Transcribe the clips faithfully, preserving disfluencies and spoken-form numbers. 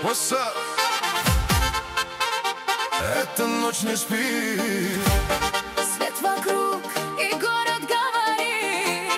What's up? Эта ночь не спит. Свет вокруг, и город говорит.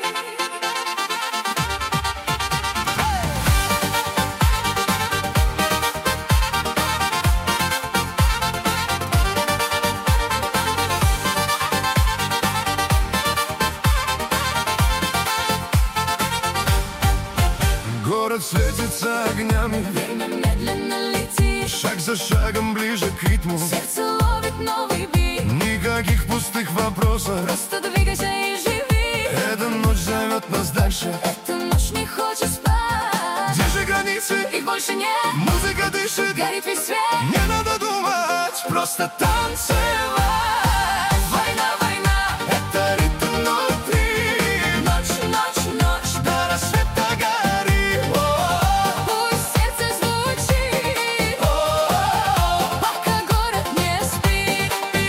Город светится огнями, Время медленно летит, шаг за шагом ближе к ритму. сердце ловит новый бит. Никаких пустых вопросов, Просто двигайся и живи. эта ночь зовет нас дальше. Эта ночь не хочет спать. Где же границы? Их больше нет. Музыка дышит, Горит весь свет. не надо думать, просто танцевать. Война, война, Это ритм внутри, ночь, ночь, ночь. до рассвета гори. Пусть сердце звучит, пока город не спит.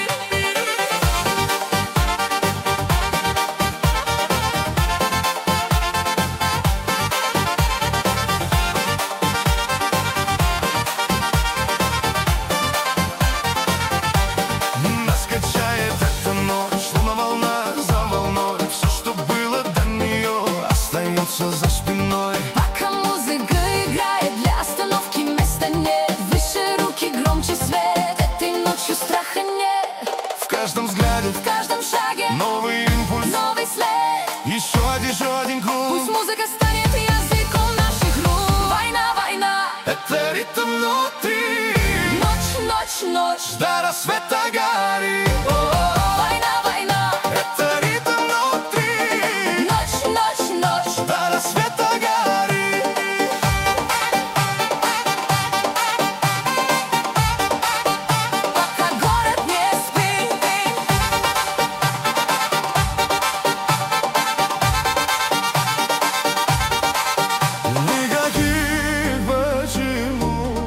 Нас качает эта ночь, словно волна за волной. Все, что было до нее, остается за спиной. Пока музыка играет, для остановки места нет. Выше руки, громче свет. Этой ночью страха нет. В каждом взгляде, В каждом шаге новый импульс, новый след. еще один, еще один Пусть круг. музыка станет языком наших рук. Война, война, Это ритм внутри, ночь, ночь, ночь. до рассвета гори. Война, война, Это ритм внутри, ночь, ночь, ночь. до рассвета гори. Пока город не спит. Никаких почему,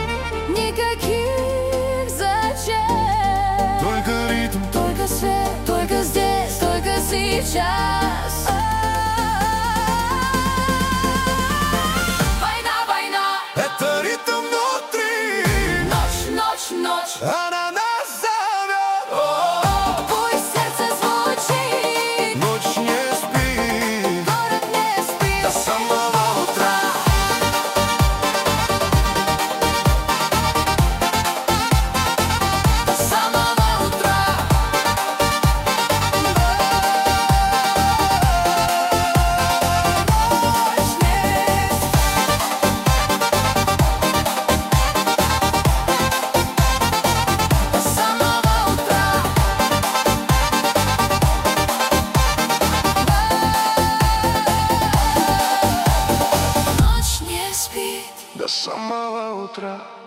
Никаких зачем. только ритм. Только свет, только здесь, только сейчас. Война, война, Это ритм внутри, ночь, ночь, ночь. она нас зовет. Пусть сердце звучит, Ночь не спит город не спит. до самого утра. До самого утра. Ночь не До самого утра. Ночь не спит. До самого утра.